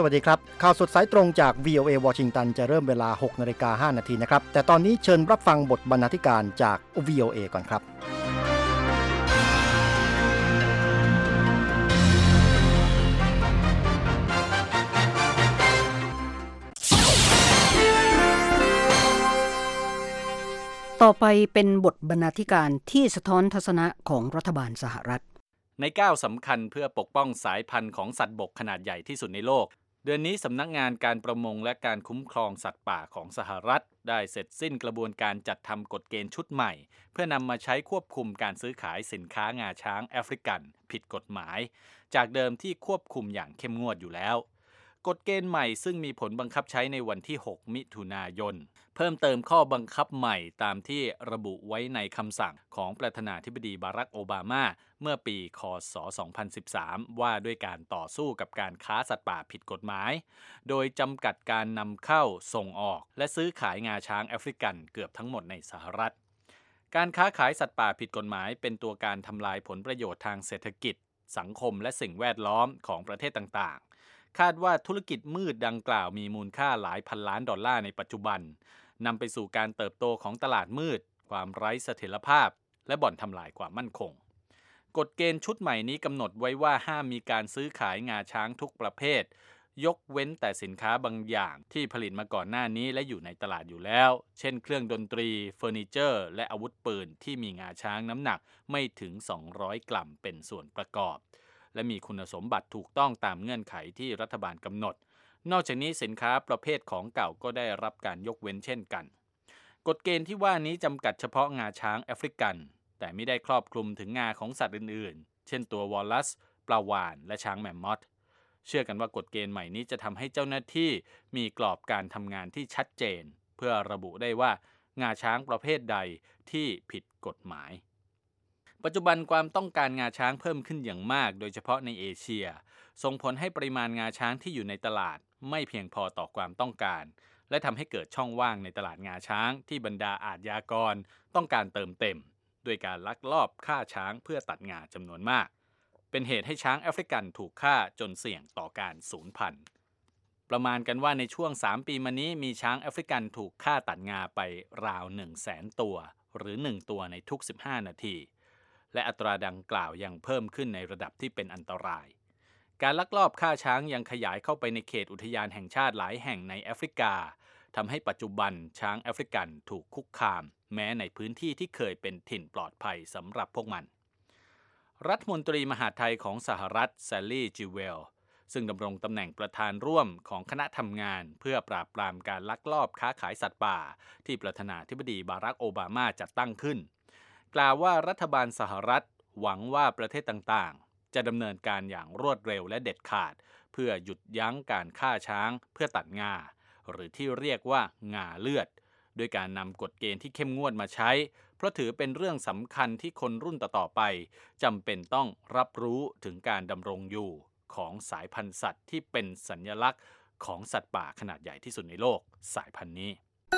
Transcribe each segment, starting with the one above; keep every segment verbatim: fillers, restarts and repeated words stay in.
วัสดีครับข่าวสดสายตรงจาก วี โอ เอ วอชิงตันจะเริ่มเวลา หกนาฬิกาห้านาทีนะครับแต่ตอนนี้เชิญรับฟังบทบรรณาธิการจาก วี โอ เอ ก่อนครับต่อไปเป็นบทบรรณาธิการที่สะท้อนทัศนะของรัฐบาลสหรัฐในก้าวสำคัญเพื่อปกป้องสายพันธุ์ของสัตว์บกขนาดใหญ่ที่สุดในโลกเดือนนี้สำนักงานการประมงและการคุ้มครองสัตว์ป่าของสหรัฐได้เสร็จสิ้นกระบวนการจัดทำกฎเกณฑ์ชุดใหม่เพื่อนำมาใช้ควบคุมการซื้อขายสินค้างาช้างแอฟริกันผิดกฎหมายจากเดิมที่ควบคุมอย่างเข้มงวดอยู่แล้วกฎเกณฑ์ใหม่ซึ่งมีผลบังคับใช้ในวันที่หกมิถุนายนเพิ่มเติมข้อบังคับใหม่ตามที่ระบุไว้ในคำสั่งของประธานาธิบดีบารักโอบามาเมื่อปีค.ศ. สองพันสิบสามว่าด้วยการต่อสู้กับการค้าสัตว์ป่าผิดกฎหมายโดยจำกัดการนำเข้าส่งออกและซื้อขายงาช้างแอฟริกันเกือบทั้งหมดในสหรัฐการค้าขายสัตว์ป่าผิดกฎหมายเป็นตัวการทำลายผลประโยชน์ทางเศรษฐกิจสังคมและสิ่งแวดล้อมของประเทศต่างๆคาดว่าธุรกิจมืดดังกล่าวมีมูลค่าหลายพันล้านดอลลาร์ในปัจจุบันนำไปสู่การเติบโตของตลาดมืดความไร้เสถียรภาพและบ่อนทำลายความมั่นคงกฎเกณฑ์ชุดใหม่นี้กำหนดไว้ว่าห้ามมีการซื้อขายงาช้างทุกประเภทยกเว้นแต่สินค้าบางอย่างที่ผลิตมาก่อนหน้านี้และอยู่ในตลาดอยู่แล้วเช่นเครื่องดนตรีเฟอร์นิเจอร์และอาวุธปืนที่มีงาช้างน้ำหนักไม่ถึงสองร้อยกรัมเป็นส่วนประกอบและมีคุณสมบัติถูกต้องตามเงื่อนไขที่รัฐบาลกำหนดนอกจากนี้สินค้าประเภทของเก่าก็ได้รับการยกเว้นเช่นกันกฎเกณฑ์ที่ว่านี้จำกัดเฉพาะงาช้างแอฟริกันแต่ไม่ได้ครอบคลุมถึงงาของสัตว์อื่นๆเช่นตัววอลลัสปลาวาฬและช้างแมมมอธเชื่อกันว่ากฎเกณฑ์ใหม่นี้จะทำให้เจ้าหน้าที่มีกรอบการทำงานที่ชัดเจนเพื่อระบุได้ว่างาช้างประเภทใดที่ผิดกฎหมายปัจจุบันความต้องการงาช้างเพิ่มขึ้นอย่างมากโดยเฉพาะในเอเชียส่งผลให้ปริมาณงาช้างที่อยู่ในตลาดไม่เพียงพอต่อความต้องการและทำให้เกิดช่องว่างในตลาดงาช้างที่บรรดาอาชญากรต้องการเติมเต็มด้วยการลักลอบฆ่าช้างเพื่อตัดงาจำนวนมากเป็นเหตุให้ช้างแอฟริกันถูกฆ่าจนเสี่ยงต่อการสูญพันธุ์ประมาณกันว่าในช่วงสามปีมานี้มีช้างแอฟริกันถูกฆ่าตัดงาไปราว หนึ่งแสน ตัวหรือหนึ่งตัวในทุกสิบห้านาทีและอัตราดังกล่าวยังเพิ่มขึ้นในระดับที่เป็นอันตรายการลักลอบฆ่าช้างยังขยายเข้าไปในเขตอุทยานแห่งชาติหลายแห่งในแอฟริกาทำให้ปัจจุบันช้างแอฟริกันถูกคุกคามแม้ในพื้นที่ที่เคยเป็นถิ่นปลอดภัยสำหรับพวกมันรัฐมนตรีมหาดไทยของสหรัฐแซลลี่จิเวลซึ่งดำรงตำแหน่งประธานร่วมของคณะทำงานเพื่อปราบปรามการลักลอบค้าขายสัตว์ป่าที่ประธานาธิบดีบารักโอบามาจัดตั้งขึ้นกล่าวว่ารัฐบาลสหรัฐหวังว่าประเทศต่างๆจะดำเนินการอย่างรวดเร็วและเด็ดขาดเพื่อหยุดยั้งการฆ่าช้างเพื่อตัดงาหรือที่เรียกว่างาเลือดด้วยการนำกฎเกณฑ์ที่เข้มงวดมาใช้เพราะถือเป็นเรื่องสำคัญที่คนรุ่นต่อๆไปจำเป็นต้องรับรู้ถึงการดำรงอยู่ของสายพันธุ์สัตว์ที่เป็นสัญลักษณ์ของสัตว์ป่าขนาดใหญ่ที่สุดในโลกสายพันธุ์นี้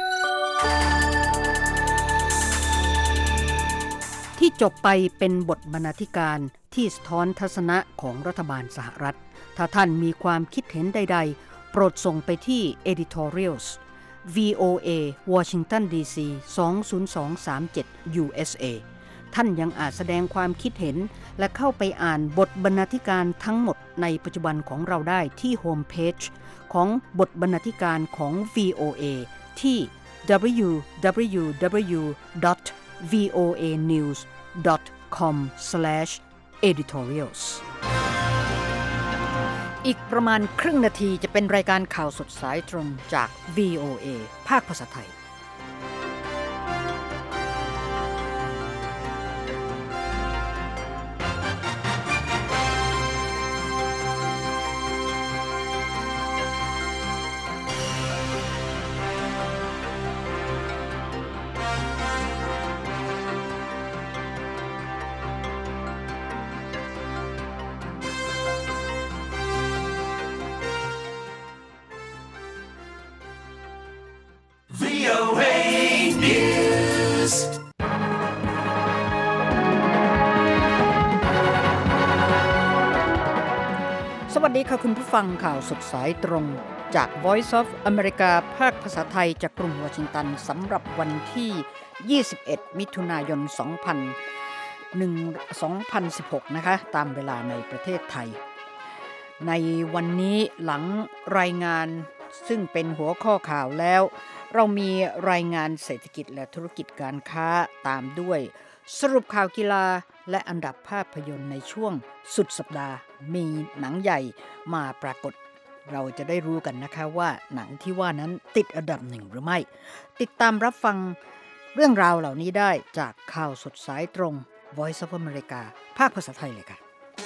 ที่จบไปเป็นบทบรรณาธิการที่สะท้อนทัศนะของรัฐบาลสหรัฐถ้าท่านมีความคิดเห็นใดๆโปรดส่งไปที่ editorials วี โอ เอ Washington ดี ซี สอง ศูนย์ สอง สาม เจ็ด ยู เอส เอ ท่านยังอาจแสดงความคิดเห็นและเข้าไปอ่านบทบรรณาธิการทั้งหมดในปัจจุบันของเราได้ที่โฮมเพจของบทบรรณาธิการของ วี โอ เอ ที่ ดับเบิลยู ดับเบิลยู ดับเบิลยู ดอท วี โอ เอ นิวส์ ดอท คอม สแลช เอดิทอเรียลส์ อีกประมาณครึ่งนาทีจะเป็นรายการข่าวสดสายตรงจาก วี โอ เอ ภาคภาษาไทยสวัสดีค่ะคุณผู้ฟังข่าวสดสายตรงจาก Voice of America ภาคภาษาไทยจากกรุงวอชิงตันสำหรับวันที่ยี่สิบเอ็ดมิถุนายนสองพันสิบหกนะคะตามเวลาในประเทศไทยในวันนี้หลังรายงานซึ่งเป็นหัวข้อข่าวแล้วเรามีรายงานเศรษฐกิจและธุรกิจการค้าตามด้วยสรุปข่าวกีฬาและอันดับภาพยนตร์ในช่วงสุดสัปดาห์มีหนังใหญ่มาปรากฏเราจะได้รู้กันนะคะว่าหนังที่ว่านั้นติดอันดับหนึ่งหรือไม่ติดตามรับฟังเรื่องราวเหล่านี้ได้จากข่าวสดสายตรง Voice of America ภาคภาษาไทยเลยค่ะ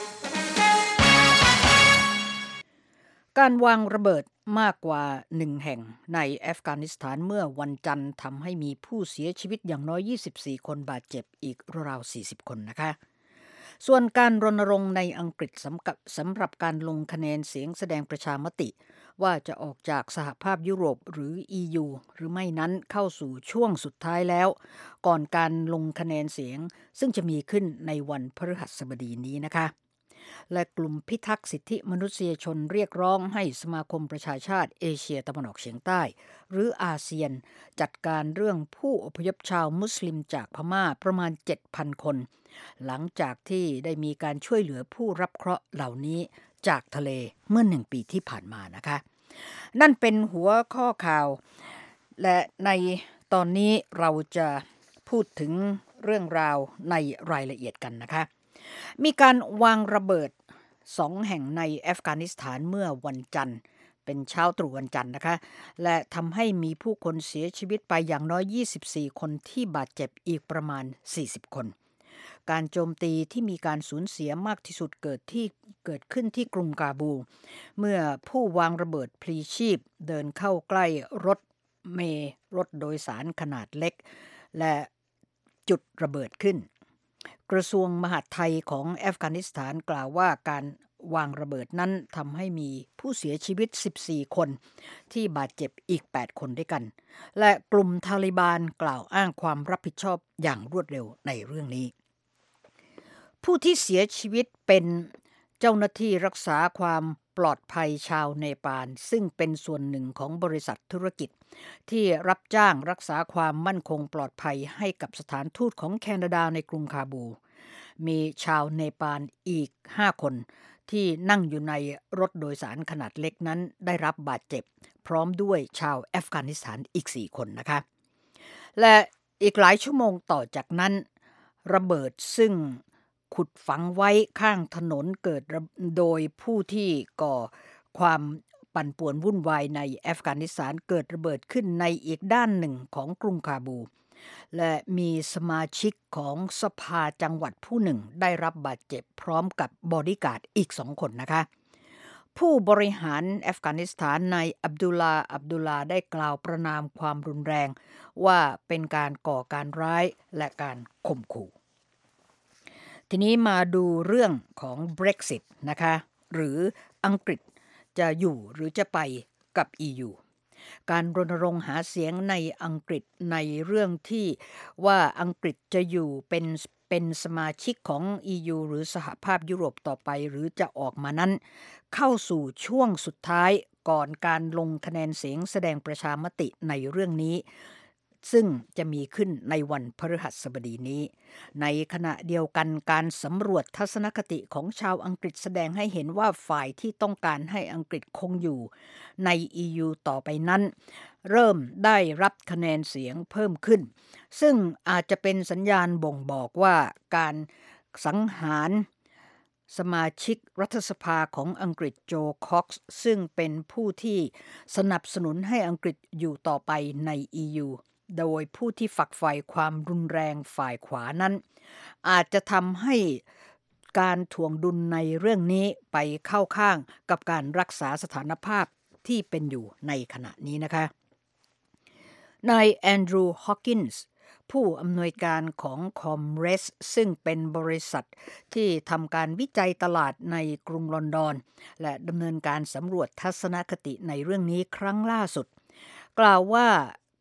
การวางระเบิดมากกว่าหนึ่งแห่งในอัฟกานิสถานเมื่อวันจันทร์ทำให้มีผู้เสียชีวิตอย่างน้อยยี่สิบสี่คนบาดเจ็บอีกราวๆสี่สิบคนนะคะส่วนการรณรงค์ในอังกฤษสำหรับสำหรับการลงคะแนนเสียงแสดงประชามติว่าจะออกจากสหภาพยุโรปหรือ อี ยู หรือไม่นั้นเข้าสู่ช่วงสุดท้ายแล้วก่อนการลงคะแนนเสียงซึ่งจะมีขึ้นในวันพฤหัสบดีนี้นะคะและกลุ่มพิทักษ์สิทธิมนุษยชนเรียกร้องให้สมาคมประชาชาติเอเชียตะวันออกเฉียงใต้หรืออาเซียนจัดการเรื่องผู้อพยพชาวมุสลิมจากพม่าประมาณ เจ็ดพัน คนหลังจากที่ได้มีการช่วยเหลือผู้รับเคราะห์เหล่านี้จากทะเลเมื่อหนึ่งปีที่ผ่านมานะคะนั่นเป็นหัวข้อข่าวและในตอนนี้เราจะพูดถึงเรื่องราวในรายละเอียดกันนะคะมีการวางระเบิดสองแห่งในอัฟกานิสถานเมื่อวันจันทร์เป็นเช้าตรู่วันจันทร์นะคะและทำให้มีผู้คนเสียชีวิตไปอย่างน้อยยี่สิบสี่คนที่บาดเจ็บอีกประมาณสี่สิบคนการโจมตีที่มีการสูญเสียมากที่สุดเกิดที่เกิดขึ้นที่กรุงกาบูลเมื่อผู้วางระเบิดพลีชีพเดินเข้าใกล้รถเมล์รถโดยสารขนาดเล็กและจุดระเบิดขึ้นกระทรวงมหาดไทยของอัฟกานิสถานกล่าวว่าการวางระเบิดนั้นทำให้มีผู้เสียชีวิตสิบสี่คนที่บาดเจ็บอีกแปดคนด้วยกันและกลุ่มทาลิบานกล่าวอ้างความรับผิดชอบอย่างรวดเร็วในเรื่องนี้ผู้ที่เสียชีวิตเป็นเจ้าหน้าที่รักษาความปลอดภัยชาวเนปาลซึ่งเป็นส่วนหนึ่งของบริษัทธุรกิจที่รับจ้างรักษาความมั่นคงปลอดภัยให้กับสถานทูตของแคนาดาในกรุงคาบูลมีชาวเนปาลอีกห้าคนที่นั่งอยู่ในรถโดยสารขนาดเล็กนั้นได้รับบาดเจ็บพร้อมด้วยชาวอัฟกานิสถานอีกสี่คนนะคะและอีกหลายชั่วโมงต่อจากนั้นระเบิดซึ่งขุดฝังไว้ข้างถนนเกิดโดยผู้ที่ก่อความปั่นป่วนวุ่นวายในอัฟกานิสถานเกิดระเบิดขึ้นในอีกด้านหนึ่งของกรุงคาบูลและมีสมาชิกของสภาจังหวัดผู้หนึ่งได้รับบาดเจ็บพร้อมกับบอดี้การ์ดอีกสองคนนะคะผู้บริหารอัฟกานิสถานนายอับดุลลาห์อับดุลลาห์ได้กล่าวประณามความรุนแรงว่าเป็นการก่อการร้ายและการข่มขู่ทีนี้มาดูเรื่องของ Brexit นะคะหรืออังกฤษจะอยู่หรือจะไปกับ อี ยู การรณรงค์หาเสียงในอังกฤษในเรื่องที่ว่าอังกฤษจะอยู่เป็นเป็นสมาชิกของ อี ยู หรือสหภาพยุโรปต่อไปหรือจะออกมานั้นเข้าสู่ช่วงสุดท้ายก่อนการลงคะแนนเสียงแสดงประชามติในเรื่องนี้ซึ่งจะมีขึ้นในวันพฤหัสบดีนี้ในขณะเดียวกันการสำรวจทัศนคติของชาวอังกฤษแสดงให้เห็นว่าฝ่ายที่ต้องการให้อังกฤษคงอยู่ใน อี ยู ต่อไปนั้นเริ่มได้รับคะแนนเสียงเพิ่มขึ้นซึ่งอาจจะเป็นสัญญาณบ่งบอกว่าการสังหารสมาชิกรัฐสภาของอังกฤษโจคอกซ์ซึ่งเป็นผู้ที่สนับสนุนให้อังกฤษอยู่ต่อไปใน อี ยูโดยผู้ที่ฝักใฝ่ความรุนแรงฝ่ายขวานั้นอาจจะทำให้การถ่วงดุลในเรื่องนี้ไปเข้าข้างกับการรักษาสถานภาพที่เป็นอยู่ในขณะนี้นะคะนายแอนดรูว์ฮอว์กินส์ผู้อำนวยการของ Comres ซึ่งเป็นบริษัทที่ทำการวิจัยตลาดในกรุงลอนดอนและดำเนินการสำรวจทัศนคติในเรื่องนี้ครั้งล่าสุดกล่าวว่า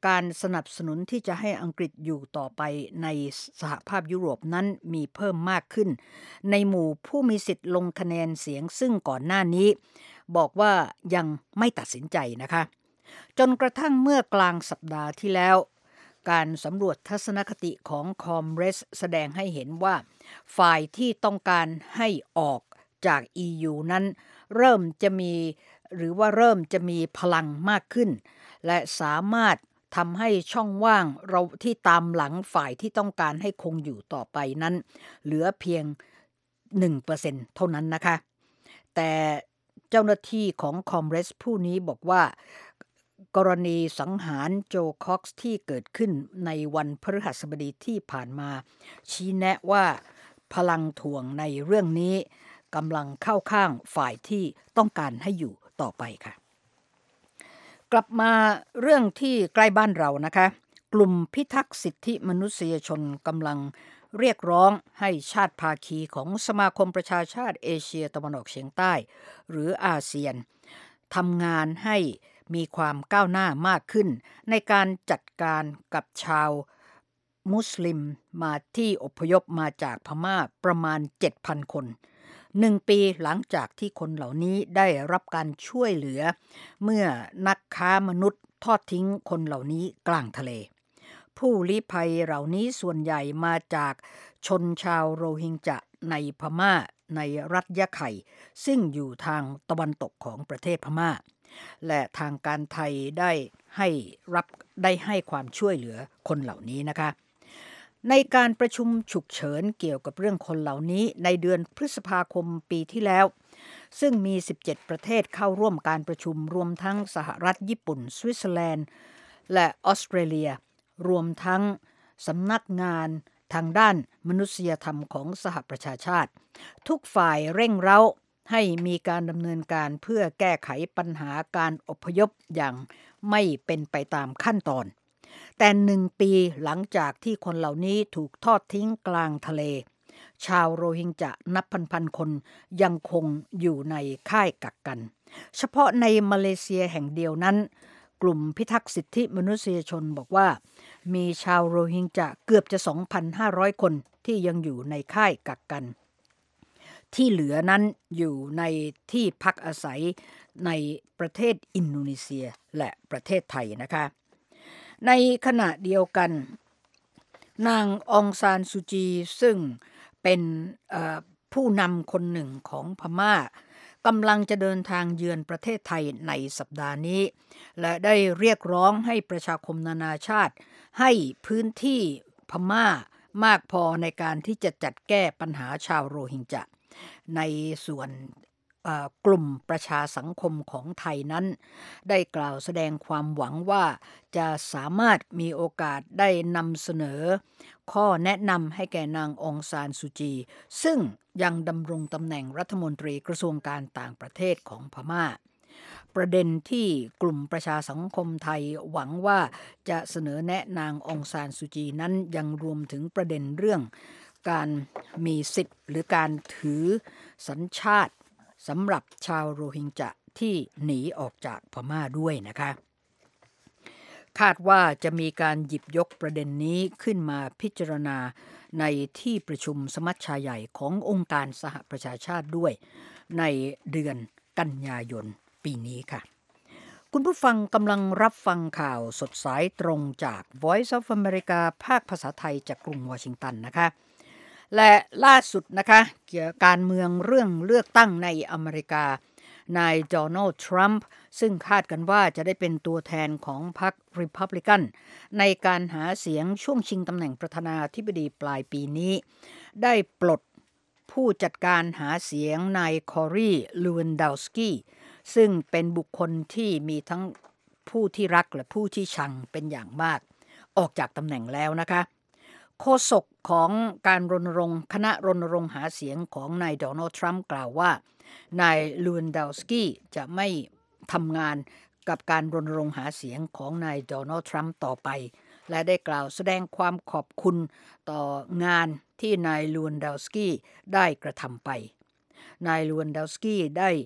การสนับสนุนที่จะให้อังกฤษอยู่ต่อไปในสหภาพยุโรปนั้นมีเพิ่มมากขึ้นในหมู่ผู้มีสิทธิ์ลงคะแนนเสียงซึ่งก่อนหน้านี้บอกว่ายังไม่ตัดสินใจนะคะจนกระทั่งเมื่อกลางสัปดาห์ที่แล้วการสำรวจทัศนคติของคอมเรสแสดงให้เห็นว่าฝ่ายที่ต้องการให้ออกจาก อี ยู นั้นเริ่มจะมีหรือว่าเริ่มจะมีพลังมากขึ้นและสามารถทำให้ช่องว่างเราที่ตามหลังฝ่ายที่ต้องการให้คงอยู่ต่อไปนั้นเหลือเพียง หนึ่งเปอร์เซ็นต์ เท่านั้นนะคะแต่เจ้าหน้าที่ของคอมเรสผู้นี้บอกว่ากรณีสังหารโจค็อกซ์ที่เกิดขึ้นในวันพฤหัสบดีที่ผ่านมาชี้แนะว่าพลังถ่วงในเรื่องนี้กำลังเข้าข้างฝ่ายที่ต้องการให้อยู่ต่อไปค่ะกลับมาเรื่องที่ใกล้บ้านเรานะคะกลุ่มพิทักษ์สิทธิมนุษยชนกำลังเรียกร้องให้ชาติภาคีของสมาคมประชาชาติเอเชียตะวันออกเฉียงใต้หรืออาเซียนทำงานให้มีความก้าวหน้ามากขึ้นในการจัดการกับชาวมุสลิมมาที่อพยพมาจากพม่าประมาณ เจ็ดพัน คนหนึ่งปีหลังจากที่คนเหล่านี้ได้รับการช่วยเหลือเมื่อนักค้ามนุษย์ทอดทิ้งคนเหล่านี้กลางทะเลผู้ลี้ภัยเหล่านี้ส่วนใหญ่มาจากชนชาวโรฮิงญะในพม่าในรัฐยะไข่ซึ่งอยู่ทางตะวันตกของประเทศพม่าและทางการไทยได้ให้รับได้ให้ความช่วยเหลือคนเหล่านี้นะคะในการประชุมฉุกเฉินเกี่ยวกับเรื่องคนเหล่านี้ในเดือนพฤษภาคมปีที่แล้วซึ่งมีสิบเจ็ดประเทศเข้าร่วมการประชุมรวมทั้งสหรัฐญี่ปุ่นสวิตเซอร์แลนด์และออสเตรเลียรวมทั้งสำนักงานทางด้านมนุษยธรรมของสหประชาชาติทุกฝ่ายเร่งเร้าให้มีการดำเนินการเพื่อแก้ไขปัญหาการอพยพอย่างไม่เป็นไปตามขั้นตอนแต่หนึ่งปีหลังจากที่คนเหล่านี้ถูกทอดทิ้งกลางทะเลชาวโรฮิงญะนับพันๆคนยังคงอยู่ในค่ายกักกันเฉพาะในมาเลเซียแห่งเดียวนั้นกลุ่มพิทักษ์สิทธิมนุษยชนบอกว่ามีชาวโรฮิงญะเกือบจะ สองพันห้าร้อย คนที่ยังอยู่ในค่ายกักกันที่เหลือนั้นอยู่ในที่พักอาศัยในประเทศอินโดนีเซียและประเทศไทยนะคะในขณะเดียวกันนางองซานซูจีซึ่งเป็นผู้นำคนหนึ่งของพม่ากำลังจะเดินทางเยือนประเทศไทยในสัปดาห์นี้และได้เรียกร้องให้ประชาคมนานาชาติให้พื้นที่พม่ามากพอในการที่จะจัดแก้ปัญหาชาวโรฮิงญะในส่วนกลุ่มประชาสังคมของไทยนั้นได้กล่าวแสดงความหวังว่าจะสามารถมีโอกาสได้นำเสนอข้อแนะนำให้แก่นางองซานซูจีซึ่งยังดำรงตำแหน่งรัฐมนตรีกระทรวงการต่างประเทศของพม่าประเด็นที่กลุ่มประชาสังคมไทยหวังว่าจะเสนอแนะนางองซานซูจีนั้นยังรวมถึงประเด็นเรื่องการมีสิทธิ์หรือการถือสัญชาติสำหรับชาวโรฮิงญะที่หนีออกจากพม่าด้วยนะคะคาดว่าจะมีการหยิบยกประเด็นนี้ขึ้นมาพิจารณาในที่ประชุมสมัชชาใหญ่ขององค์การสหประชาชาติด้วยในเดือนกันยายนปีนี้ค่ะคุณผู้ฟังกำลังรับฟังข่าวสดสายตรงจาก Voice of America ภาคภาษาไทยจากกรุงวอชิงตันนะคะและล่าสุดนะคะเกี่ยวกับการเมืองเรื่องเลือกตั้งในอเมริกานายโดนัลด์ทรัมป์ซึ่งคาดกันว่าจะได้เป็นตัวแทนของพรรครีพับลิกันในการหาเสียงช่วงชิงตำแหน่งประธานาธิบดีปลายปีนี้ได้ปลดผู้จัดการหาเสียงนายคอรีลูเวนดาวสกี้ซึ่งเป็นบุคคลที่มีทั้งผู้ที่รักและผู้ที่ชังเป็นอย่างมากออกจากตำแหน่งแล้วนะคะโฆษกของการรณรงค์คณะรณรงค์หาเสียงของนายโดนัลด์ทรัมป์กล่าวว่านายลูเวนดาวสกี้จะไม่ทำงานกับการรณรงค์หาเสียงของนายโดนัลด์ทรัมป์ต่อไปและได้กล่าวแสดงความขอบคุณต่องานที่นายลูเวนดาวสกี้ได้กระทำไปนายลูเวนดาวสกี้ได้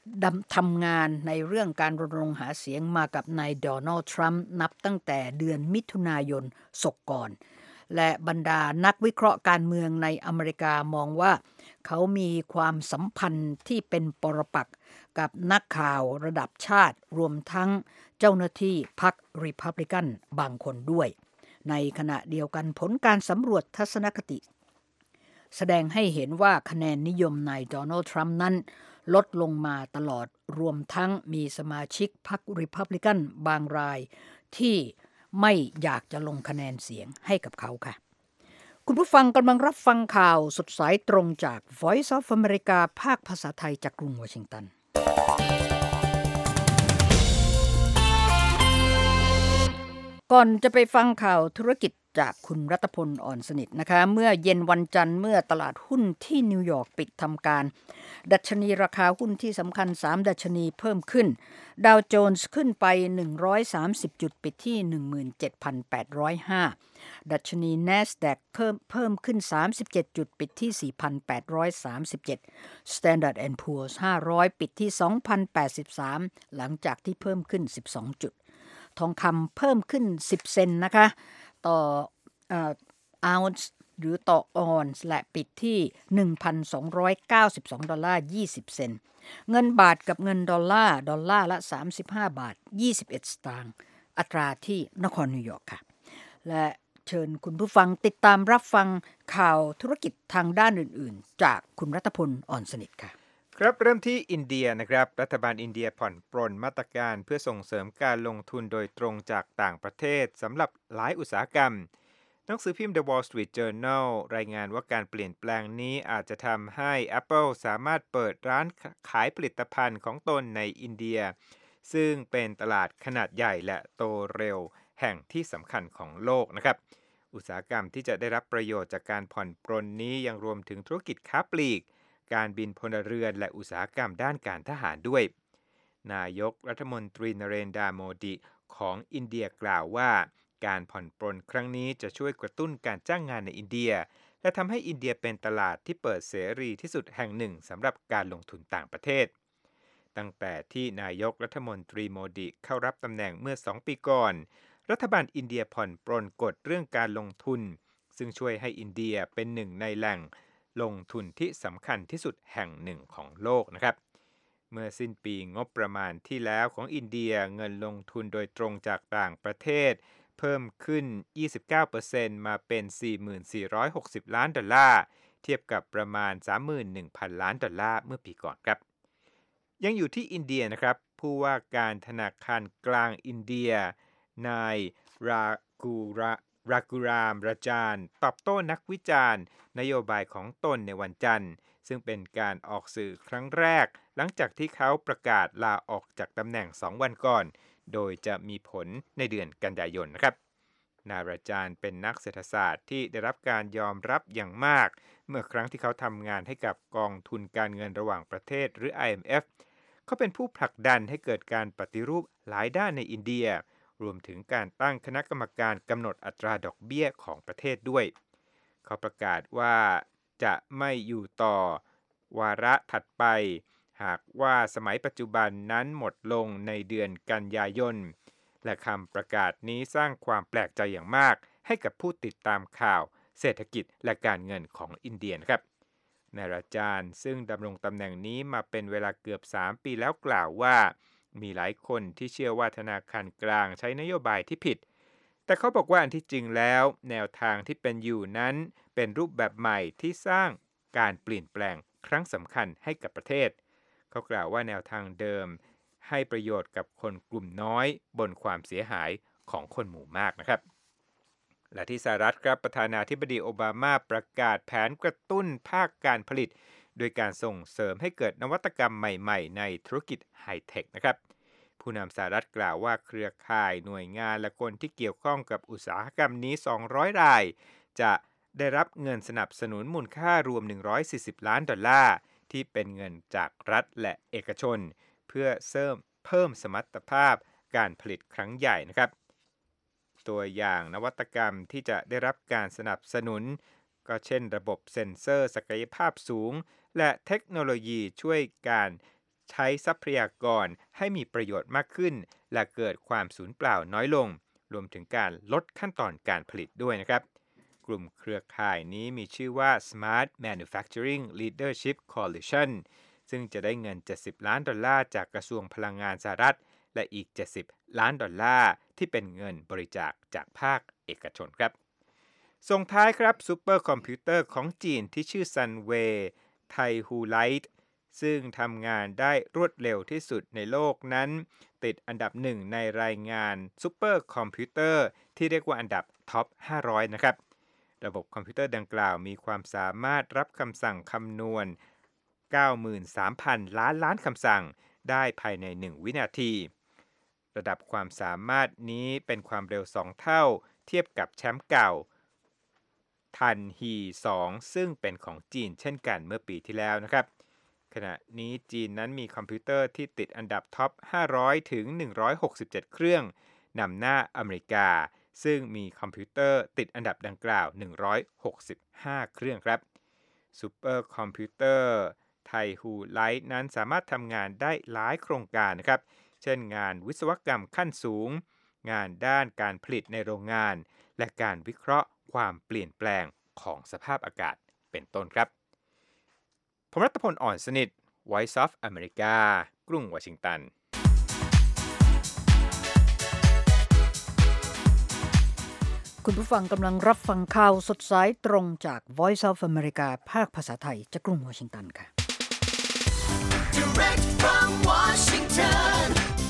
ทำงานในเรื่องการรณรงค์หาเสียงมากับนายโดนัลด์ทรัมป์นับตั้งแต่เดือนมิถุนายนศกก่อนและบรรดานักวิเคราะห์การเมืองในอเมริกามองว่าเขามีความสัมพันธ์ที่เป็นปรปักษ์กับนักข่าวระดับชาติรวมทั้งเจ้าหน้าที่พรรครีพับลิกันบางคนด้วยในขณะเดียวกันผลการสำรวจทัศนคติแสดงให้เห็นว่าคะแนนนิยมนายโดนัลด์ทรัมป์นั้นลดลงมาตลอดรวมทั้งมีสมาชิกพรรครีพับลิกันบางรายที่ไม่อยากจะลงคะแนนเสียงให้กับเขาค่ะคุณผู้ฟังกำลังรับฟังข่าวสดสายตรงจาก Voice of America ภาคภาษาไทยจากกรุงวอชิงตันก่อนจะไปฟังข่าวธุรกิจจากคุณรัตพลอ่อนสนิทนะคะเมื่อเย็นวันจันทร์เมื่อตลาดหุ้นที่นิวยอร์กปิดทำการดัชนีราคาหุ้นที่สำคัญสามดัชนีเพิ่มขึ้นดาวโจนส์ขึ้นไปหนึ่งร้อยสามสิบจุดปิดที่ หนึ่งหมื่นเจ็ดพันแปดร้อยห้า ดัชนี NASDAQ เพิ่มเพิ่มขึ้นสามสิบเจ็ดจุดปิดที่ สี่พันแปดร้อยสามสิบเจ็ด Standard แอนด์ Poor's ห้าร้อยปิดที่ สองพันแปดสิบสาม หลังจากที่เพิ่มขึ้นสิบสองจุดทองคำเพิ่มขึ้นสิบเซนต์นะคะต่อเอ่อออนซ์หรือต่อออนซ์และปิดที่ หนึ่งพันสองร้อยเก้าสิบสองดอลลาร์ยี่สิบเซนต์เงินบาทกับเงินดอลลาร์ดอลลาร์ละสามสิบห้าบาทยี่สิบเอ็ดสตางค์อัตราที่นครนิวยอร์กค่ะและเชิญคุณผู้ฟังติดตามรับฟังข่าวธุรกิจทางด้านอื่นๆจากคุณรัตพลอ่อนสนิทค่ะครับเริ่มที่อินเดียนะครับรัฐบาลอินเดียผ่อนปรนมาตรการเพื่อส่งเสริมการลงทุนโดยตรงจากต่างประเทศสำหรับหลายอุตสาหกรรมหนังสือพิมพ์ The Wall Street Journal รายงานว่าการเปลี่ยนแปลงนี้อาจจะทำให้ Apple สามารถเปิดร้านขายผลิตภัณฑ์ของตนในอินเดียซึ่งเป็นตลาดขนาดใหญ่และโตเร็วแห่งที่สำคัญของโลกนะครับอุตสาหกรรมที่จะได้รับประโยชน์จากการผ่อนปรนนี้ยังรวมถึงธุรกิจค้าปลีกการบินพลเรือนและอุตสาหกรรมด้านการทหารด้วยนายกรัฐมนตรีนเรนดราโมดีของอินเดียกล่าวว่าการผ่อนปรนครั้งนี้จะช่วยกระตุ้นการจ้างงานในอินเดียและทำให้อินเดียเป็นตลาดที่เปิดเสรีที่สุดแห่งหนึ่งสำหรับการลงทุนต่างประเทศตั้งแต่ที่นายกรัฐมนตรีโมดีเข้ารับตำแหน่งเมื่อสองปีก่อนรัฐบาลอินเดียผ่อนปรนกฎเรื่องการลงทุนซึ่งช่วยให้อินเดียเป็นหนึ่งในแหล่งลงทุนที่สำคัญที่สุดแห่งหนึ่งของโลกนะครับเมื่อสิ้นปีงบประมาณที่แล้วของอินเดียเงินลงทุนโดยตรงจากต่างประเทศเพิ่มขึ้น ยี่สิบเก้าเปอร์เซ็นต์ มาเป็น สี่พันสี่ร้อยหกสิบ ล้านดอลลาร์เทียบกับประมาณ สามหมื่นหนึ่งพัน ล้านดอลลาร์เมื่อปีก่อนครับยังอยู่ที่อินเดียนะครับผู้ว่าการธนาคารกลางอินเดียนายรากูระรากุรามราจานตอบโต้นักวิจารณ์นโยบายของตนในวันจันทร์ซึ่งเป็นการออกสื่อครั้งแรกหลังจากที่เขาประกาศลาออกจากตำแหน่งสองวันก่อนโดยจะมีผลในเดือนกันยายนนะครับนายราจานเป็นนักเศรษฐศาสตร์ที่ได้รับการยอมรับอย่างมากเมื่อครั้งที่เขาทำงานให้กับกองทุนการเงินระหว่างประเทศหรือ ไอ เอ็ม เอฟ เขาเป็นผู้ผลักดันให้เกิดการปฏิรูปหลายด้านในอินเดียรวมถึงการตั้งคณะกรรมการกำหนดอัตราดอกเบี้ยของประเทศด้วยเขาประกาศว่าจะไม่อยู่ต่อวาระถัดไปหากว่าสมัยปัจจุบันนั้นหมดลงในเดือนกันยายนและคำประกาศนี้สร้างความแปลกใจอย่างมากให้กับผู้ติดตามข่าวเศรษฐกิจและการเงินของอินเดียครับนายราจานซึ่งดำรงตำแหน่งนี้มาเป็นเวลาเกือบสามปีแล้วกล่าวว่ามีหลายคนที่เชื่อว่าธนาคารกลางใช้นโยบายที่ผิดแต่เขาบอกว่าอันที่จริงแล้วแนวทางที่เป็นอยู่นั้นเป็นรูปแบบใหม่ที่สร้างการเปลี่ยนแปลงครั้งสำคัญให้กับประเทศเขากล่าวว่าแนวทางเดิมให้ประโยชน์กับคนกลุ่มน้อยบนความเสียหายของคนหมู่มากนะครับและที่สหรัฐครับประธานาธิบดีโอบามาประกาศแผนกระตุ้นภาคการผลิตโดยการส่งเสริมให้เกิดนวัตกรรมใหม่ๆในธุรกิจไฮเทคนะครับผู้นำสหรัฐกล่าวว่าเครือข่ายหน่วยงานและคนที่เกี่ยวข้องกับอุตสาหกรรมนี้สองร้อยรายจะได้รับเงินสนับสนุนมูลค่ารวมหนึ่งร้อยสี่สิบล้านดอลลาร์ที่เป็นเงินจากรัฐและเอกชนเพื่อเสริมเพิ่มสมรรถภาพการผลิตครั้งใหญ่นะครับตัวอย่างนวัตกรรมที่จะได้รับการสนับสนุนก็เช่นระบบเซ็นเซอร์ศักยภาพสูงและเทคโนโลยีช่วยการใช้ทรัพยากรให้มีประโยชน์มากขึ้นและเกิดความสูญเปล่าน้อยลงรวมถึงการลดขั้นตอนการผลิตด้วยนะครับกลุ่มเครือข่ายนี้มีชื่อว่า Smart Manufacturing Leadership Coalition ซึ่งจะได้เงินเจ็ดสิบล้านดอลลาร์จากกระทรวงพลังงานสหรัฐและอีกเจ็ดสิบล้านดอลลาร์ที่เป็นเงินบริจาคจากภาคเอกชนครับส่งท้ายครับซูเปอร์คอมพิวเตอร์ของจีนที่ชื่อ Sunway Taihu-Lite ซึ่งทำงานได้รวดเร็วที่สุดในโลกนั้นติดอันดับหนึ่งในรายงานซูเปอร์คอมพิวเตอร์ที่เรียกว่าอันดับท็อปห้าร้อยนะครับระบบคอมพิวเตอร์ดังกล่าวมีความสามารถรับคำสั่งคำนวณ เก้าหมื่นสามพัน ล้านล้านคำสั่งได้ภายในหนึ่งวินาทีระดับความสามารถนี้เป็นความเร็วสองเท่าเทียบกับแชมป์เก่าทันฮีสองซึ่งเป็นของจีนเช่นกันเมื่อปีที่แล้วนะครับขณะนี้จีนนั้นมีคอมพิวเตอร์ที่ติดอันดับท็อปห้าร้อยถึงหนึ่งร้อยหกสิบเจ็ดเครื่องนำหน้าอเมริกาซึ่งมีคอมพิวเตอร์ติดอันดับดังกล่าวหนึ่งร้อยหกสิบห้าเครื่องครับซูเปอร์คอมพิวเตอร์ไทฮูไลท์นั้นสามารถทำงานได้หลายโครงการนะครับเช่นงานวิศวกรรมขั้นสูงงานด้านการผลิตในโรงงานและการวิเคราะห์ความเปลี่ยนแปลงของสภาพอากาศเป็นต้นครับผมรัตพล อ่อนสนิท Voice of America กรุงวอชิงตันคุณผู้ฟังกำลังรับฟังข่าวสดสายตรงจาก Voice of America ภาคภาษาไทยจากกรุงวอชิงตันค่ะ Direct from Washington,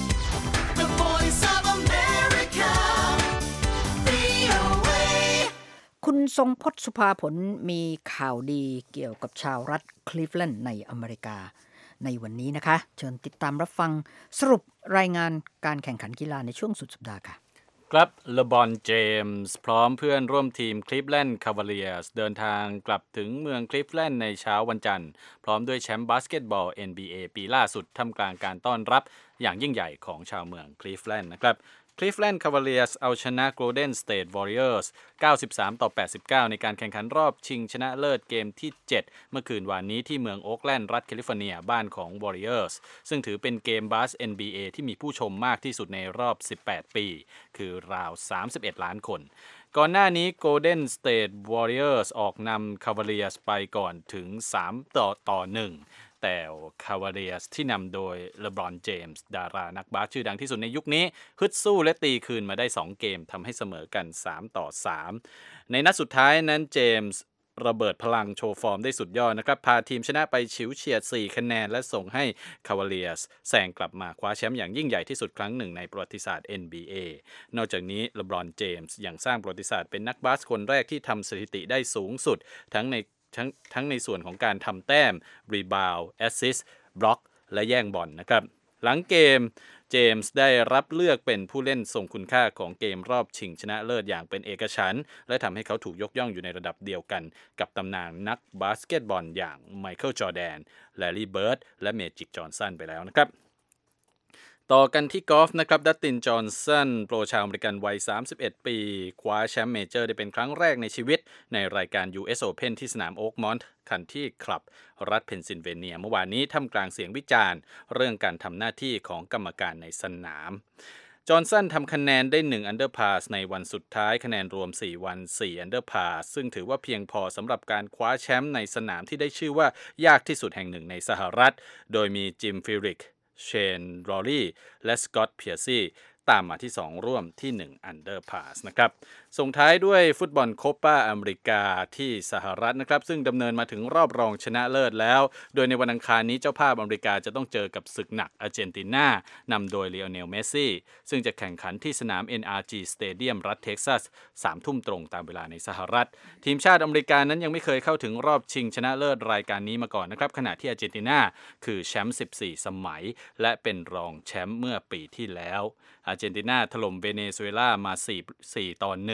the Voice of America, วี โอ เอคุณทรงพจน์สุภาผลมีข่าวดีเกี่ยวกับชาวรัฐคลีฟแลนด์ในอเมริกาในวันนี้นะคะเชิญติดตามรับฟังสรุปรายงานการแข่งขันกีฬาในช่วงสุดสัปดาห์ค่ะครับเลบรอนเจมส์พร้อมเพื่อนร่วมทีมคลีฟแลนด์คาวาเลียร์สเดินทางกลับถึงเมืองคลีฟแลนด์ในเช้าวันจันทร์พร้อมด้วยแชมป์บาสเกตบอล เอ็น บี เอ ปีล่าสุดท่ามกลางการต้อนรับอย่างยิ่งใหญ่ของชาวเมืองคลีฟแลนด์นะครับคลีฟแลนด์คาวาเลียร์สเอาชนะ Golden State Warriors เก้าสิบสามต่อแปดสิบเก้าในการแข่งขันรอบชิงชนะเลิศเกมที่เจ็ดเมื่อคืนวานนี้ที่เมืองโอ๊คแลนด์รัฐแคลิฟอร์เนียบ้านของ Warriors ซึ่งถือเป็นเกมบาส เอ็น บี เอ ที่มีผู้ชมมากที่สุดในรอบสิบแปดปีคือราวสามสิบเอ็ดล้านคนก่อนหน้านี้ Golden State Warriors ออกนำ Cavaliers ไปก่อนถึงสามต่อต่อหนึ่งแต่ Cavaliers ที่นำโดยเลบรอนเจมส์ดารานักบาสชื่อดังที่สุดในยุคนี้ฮึดสู้และตีคืนมาได้สองเกมทำให้เสมอกันสามต่อสามในนัดสุดท้ายนั้นเจมส์ระเบิดพลังโชว์ฟอร์มได้สุดยอดนะครับพาทีมชนะไปฉิวเฉียดสี่คะแนนและส่งให้ Cavaliers แซงกลับมาคว้าแชมป์อย่างยิ่งใหญ่ที่สุดครั้งหนึ่งในประวัติศาสตร์ เอ็น บี เอ นอกจากนี้เลบรอนเจมส์ยังสร้างประวัติศาสตร์เป็นนักบาสคนแรกที่ทำสถิติได้สูงสุดทั้งในทั้งทั้งในส่วนของการทำแต้ม รีบาวด์ แอสซิสต์ บล็อกและแย่งบอลนะครับหลังเกมเจมส์ได้รับเลือกเป็นผู้เล่นทรงคุณค่าของเกมรอบชิงชนะเลิศอย่างเป็นเอกฉันท์และทำให้เขาถูกยกย่องอยู่ในระดับเดียวกันกับตำนานนักบาสเกตบอลอย่างไมเคิลจอร์แดน แลร์รี่เบิร์ดและเมจิกจอห์นสันไปแล้วนะครับต่อกันที่กอล์ฟนะครับดัสตินจอห์นสันโปรชาวอเมริกันวัยสามสิบเอ็ดปีคว้าแชมป์เมเจอร์ได้เป็นครั้งแรกในชีวิตในรายการ ยู เอส Open ที่สนามโอ๊กมอนต์คันที่คลับรัฐเพนซิลเวเนียเมื่อวานนี้ท่ามกลางเสียงวิจารณ์เรื่องการทำหน้าที่ของกรรมการในสนามจอห์นสันทำคะแนนได้หนึ่งอันเดอร์พาสในวันสุดท้ายคะแนนรวมสี่วันสี่อันเดอร์พาสซึ่งถือว่าเพียงพอสำหรับการคว้าแชมป์ในสนามที่ได้ชื่อว่ายากที่สุดแห่งหนึ่งในสหรัฐโดยมีจิมฟิริกเชนรอรี่และสกอตต์เพียร์ซี่ตามมาที่สองร่วมที่หนึ่งอันเดอร์พาสนะครับส่งท้ายด้วยฟุตบอลโคปาอเมริกาที่สหรัฐนะครับซึ่งดำเนินมาถึงรอบรองชนะเลิศแล้วโดยในวันอังคารนี้เจ้าภาพอเมริกาจะต้องเจอกับศึกหนักอาร์เจนตินานำโดยลีโอเนลเมสซี่ซึ่งจะแข่งขันที่สนาม เอ็น อาร์ จี Stadium รัฐเท็กซัสสามทุ่มตรงตามเวลาในสหรัฐทีมชาติอเมริกานั้นยังไม่เคยเข้าถึงรอบชิงชนะเลิศรายการนี้มาก่อนนะครับขณะที่อาร์เจนตินาคือแชมป์สิบสี่สมัยและเป็นรองแชมป์เมื่อปีที่แล้วอาร์เจนตินาถล่มเวเนซุเอลามาสี่ สี่ต่อหนึ่ง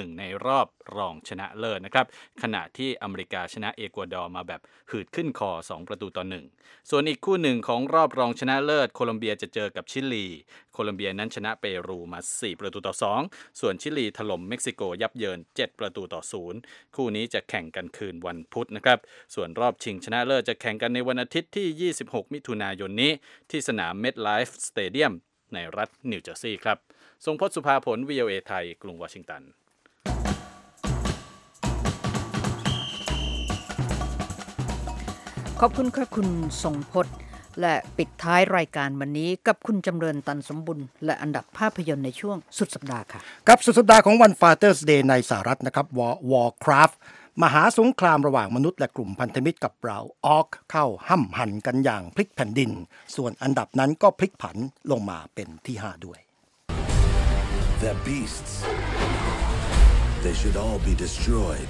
งในรอบรองชนะเลิศนะครับขณะที่อเมริกาชนะเอกวาดอร์มาแบบหืดขึ้นคอสองประตูต่อหนึ่งส่วนอีกคู่หนึ่งของรอบรองชนะเลิศโคลอมเบียจะเจอกับชิลีโคลอมเบียนั้นชนะเปรูมาสี่ประตูต่อสองส่วนชิลีถล่มเม็กซิโกยับเยินเจ็ดประตูต่อศูนย์คู่นี้จะแข่งกันคืนวันพุธนะครับส่วนรอบชิงชนะเลิศจะแข่งกันในวันอาทิตย์ที่ยี่สิบหกมิถุนายนนี้ที่สนาม MetLife Stadium ในรัฐนิวเจอร์ซีย์ครับทรงพจน์สุภาผล วี โอ เอ ไทยกรุงวอชิงตันขอบคุณค่ะคุณทรงพจน์และปิดท้ายรายการวันนี้กับคุณจำเริญตันสมบุญและอันดับภาพยนตร์ในช่วงสุดสัปดาห์ค่ะครับสุดสัปดาห์ของวัน Father's Day ในสหรัฐนะครับ War Warcraft มหาสงครามระหว่างมนุษย์และกลุ่มพันธมิตรกับเราออกเข้าห้ำหั่นกันอย่างพลิกแผ่นดินส่วนอันดับนั้นก็พลิกผันลงมาเป็นที่ห้าด้วย The beasts. They should all be destroyed.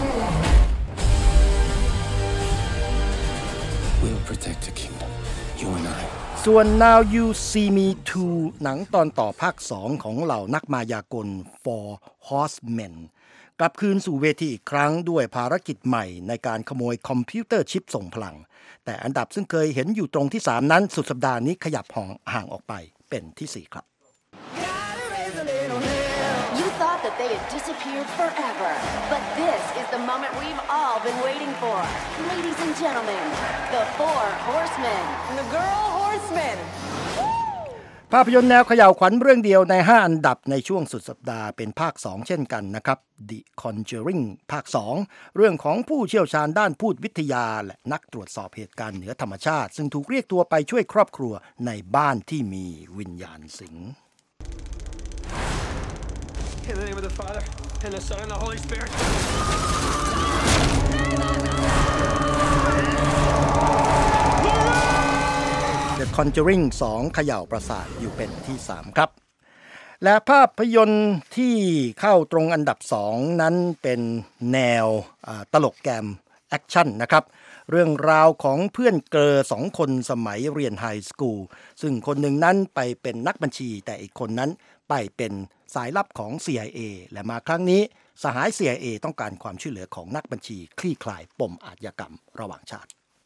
We'll protect the kingdom, you and I. ส่วน Now You See Me Too หนังตอนต่อภาคสองของเหล่านักมายากล Four Horsemen กลับคืนสู่เวทีอีกครั้งด้วยภารกิจใหม่ในการขโมยคอมพิวเตอร์ชิปส่งพลังแต่อันดับซึ่งเคยเห็นอยู่ตรงที่สามนั้นสุดสัปดาห์นี้ขยับห่างออกไปเป็นที่สี่ครับ You thought that they had disappeared forever, but this is the moment we've all been waiting for. Ladies and gentlemen, the Four Horsemen. The Girl Horsemen. ภาพยนตร์แนวเขย่าวขวัญเรื่องเดียวในห้าอันดับในช่วงสุดสัปดาห์เป็นภาคสองเช่นกันนะครับ The Conjuring ภาคสองเรื่องของผู้เชี่ยวชาญด้านพูดวิทยาและนักตรวจสอบเหตุการณ์เหนือธรรมชาติซึ่งถูกเรียกตัวไปช่วยครอบครัวในบ้านที่มีวิญญาณสิง In the name of the Father, and the Son, and the Holy Spirit. The Conjuring สองเขย่าประสาทอยู่เป็นที่สามครับและภาพยนตร์ที่เข้าตรงอันดับสองนั้นเป็นแนวตลกแกมแอคชั่นนะครับเรื่องราวของเพื่อนเกลอสองคนสมัยเรียนไฮสคูลซึ่งคนหนึ่งนั้นไปเป็นนักบัญชีแต่อีกคนนั้นไปเป็นสายลับของ ซี ไอ เอ และมาครั้งนี้สหาย ซี ไอ เอ ต้องการความช่วยเหลือของนักบัญชีคลี่คลายปมอาชญากรรมระหว่างชาติ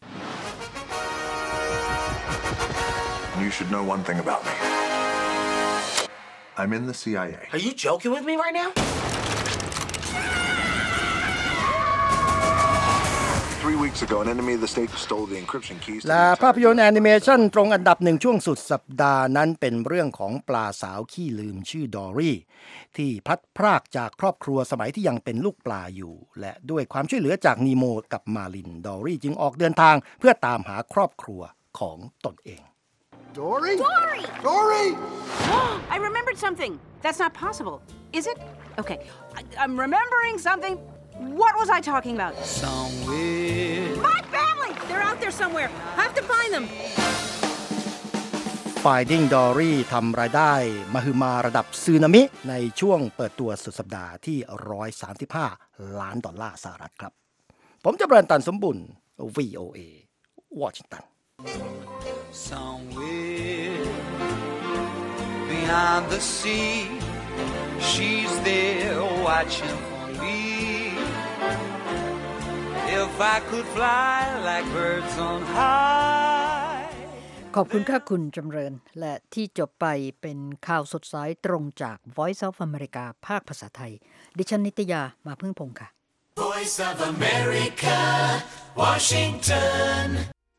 You should know one thing about me. I'm in the ซี ไอ เอ. Are you joking with me right now? Three weeks ago, an enemy of the state stole the encryption keys. และภาพยนตร์แอนิเมชันตรงอันดับหนึ่งช่วงสุดสัปดาห์นั้นเป็นเรื่องของปลาสาวขี้ลืมชื่อดอรี่ที่พลัดพรากจากครอบครัวสมัยที่ยังเป็นลูกปลาอยู่และด้วยความช่วยเหลือจากนีโมกับมาลินดอรี่จึงออกเดินทางเพื่อตามหาครอบครัวของตนเอง Dory? Dory! Dory! I remembered something. That's not possible. Is it? Okay. I, I'm remembering something. What was I talking about? Somewhere. My family! They're out there somewhere. I have to find them. Finding Dory ทำรายได้มหึมาระดับสึนามิในช่วงเปิดตัวสุดสัปดาห์ที่หนึ่งร้อยสามสิบห้าล้านดอลลาร์สหรัฐครับผมจำเริญตันสมบุญ วี โอ เอ วอชิงตัน Somewhere behind the sea, she's there watching for me. If I could fly like birds on high. ขอบคุณค่ะคุณจำเริญและที่จบไปเป็นข่าวสดสายตรงจาก Voice of America ภาคภาษาไทยดิฉันนิตยามาพึ่งพงษ์ค่ะ Voice of America, Washington.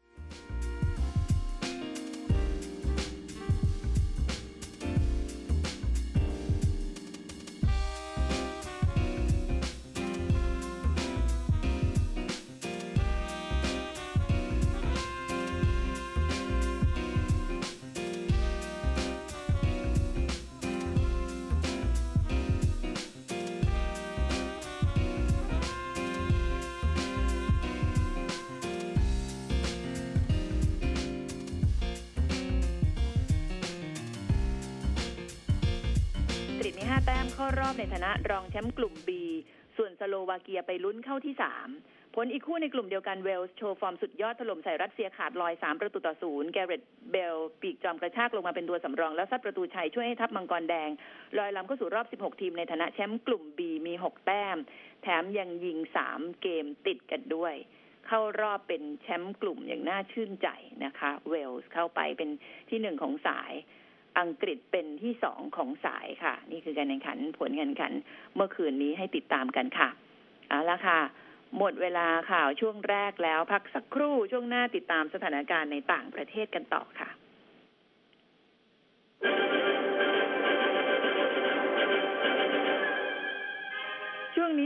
มีห้าแต้มเข้ารอบในฐานะรองแชมป์กลุ่ม B ส่วนสโลวาเกียไปลุ้นเข้าที่สามผลอีกคู่ในกลุ่มเดียวกันเวลส์โชว์ฟอร์มสุดยอดถล่มใส่รัสเซียขาดลอยสามประตูต่อศูนย์แกเรตเบลปีกจอมกระชากลงมาเป็นตัวสำรองแล้วซัดประตูชัยช่วยให้ทัพมังกรแดงลอยลำเข้าสู่รอบสิบหกทีมในฐานะแชมป์กลุ่ม B มีหกแต้มแถมยังยิงสามเกมติดกันด้วยเข้ารอบเป็นแชมป์กลุ่มอย่างน่าชื่นใจนะคะเวลส์เข้าไปเป็นที่หนึ่งของสายอังกฤษเป็นที่สองของสายค่ะนี่คือการแข่งขันผลการแข่งขันเมื่อคืนนี้ให้ติดตามกันค่ะเอาละค่ะหมดเวลาข่าวช่วงแรกแล้วพักสักครู่ช่วงหน้าติดตามสถานการณ์ในต่างประเทศกันต่อค่ะ